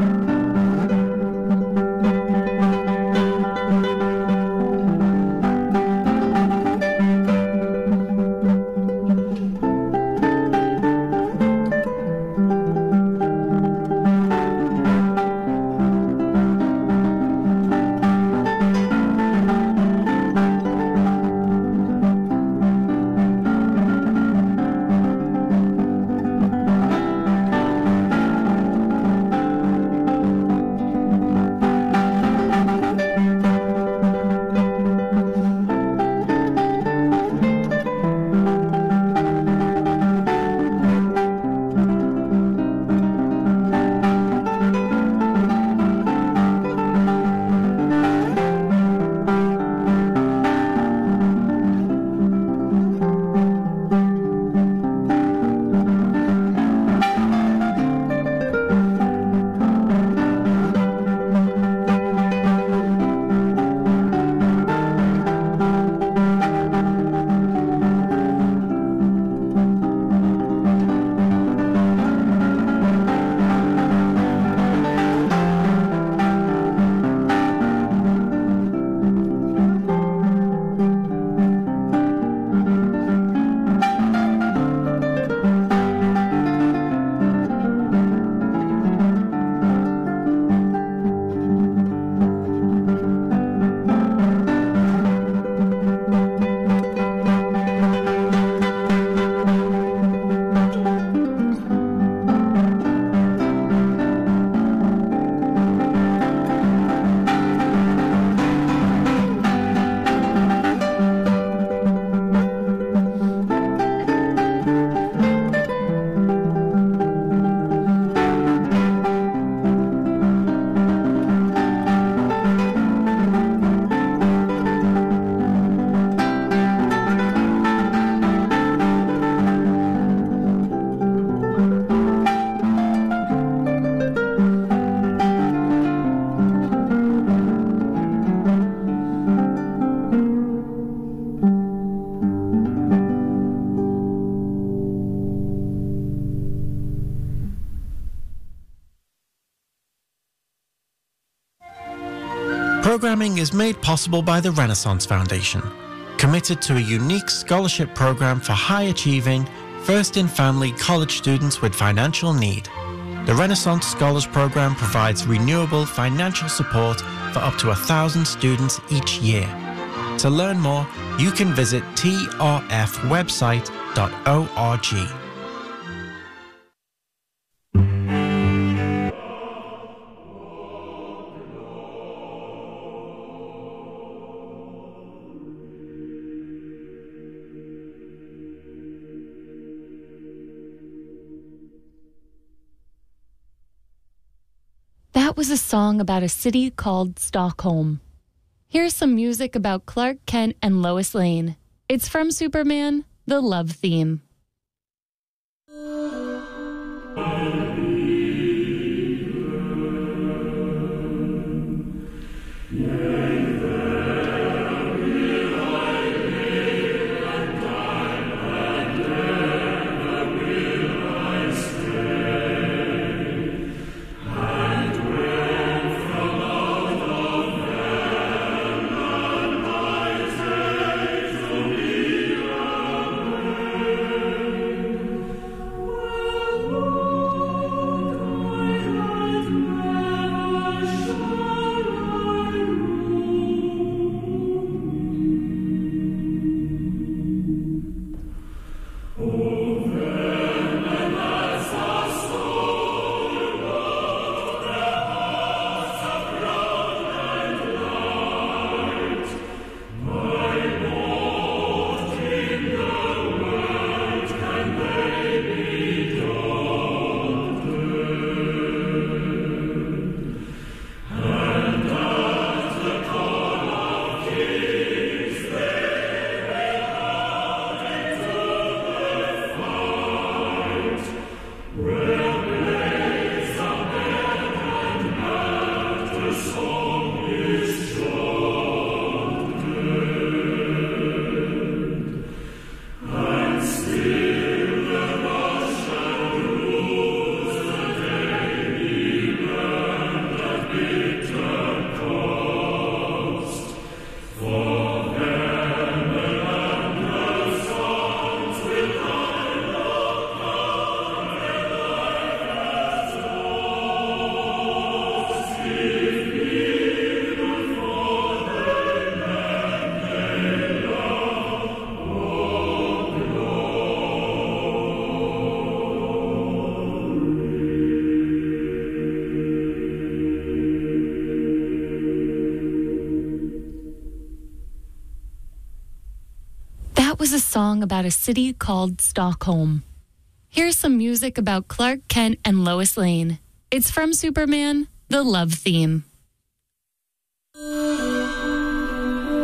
Programming is made possible by the Renaissance Foundation, committed to a unique scholarship program for high-achieving, first-in-family college students with financial need. The Renaissance Scholars Program provides renewable financial support for up to 1,000 students each year. To learn more, you can visit trfwebsite.org. That was a song about a city called Stockholm. Here's some music about Clark Kent and Lois Lane. It's from Superman, the love theme. Thank you. was a song about a city called Stockholm. Here's some music about Clark Kent and Lois Lane. It's from Superman, the love theme.